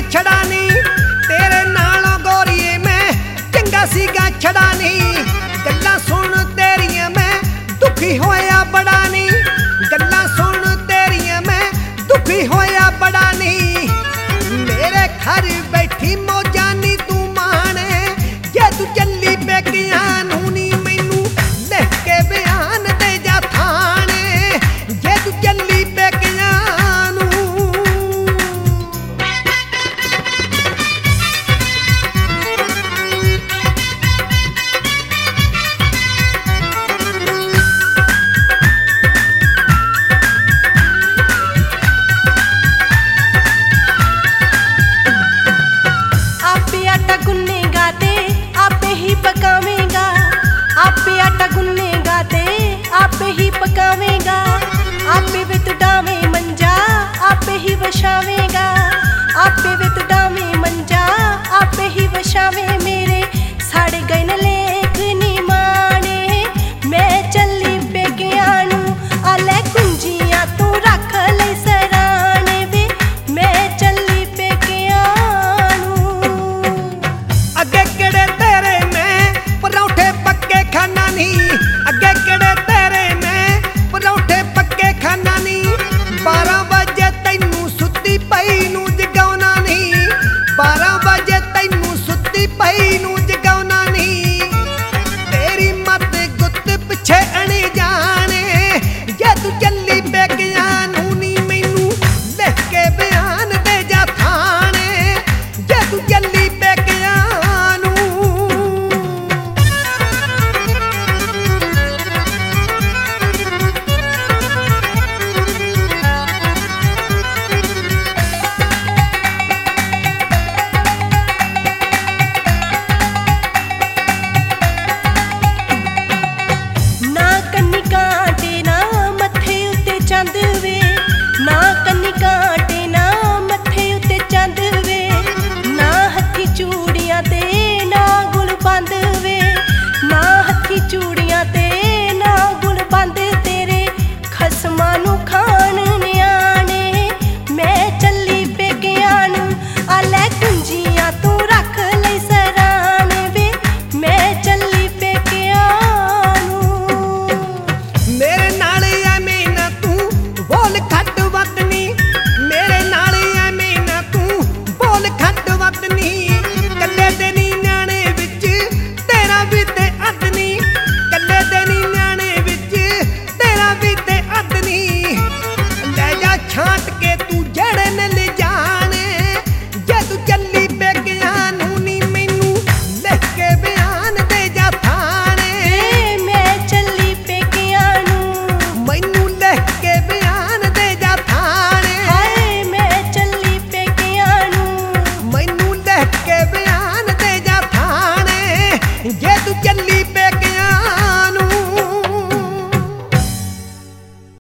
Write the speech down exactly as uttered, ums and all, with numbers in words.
छड़ा नी तेरे नालों गोरीए मैं चंगा सीगा छड़ा नी गल्लां सुन तेरियां मैं दुखी होया बड़ा नी गल्लां सुन तेरियां मैं दुखी होया बड़ा नी मेरे घर बैठी मौजा नी तू माने जे तू चली पेकियां नू नी मैनू लिख के बयान दे जा थाने जे तू चली पेकियां नू आपे आटा गुन्नेगा ते आपे ही पकावेगा आपे आटा गुन्नेगा ते आपे ही पकावेगा आपे वित डावे मंजा आपे ही वछावेगा।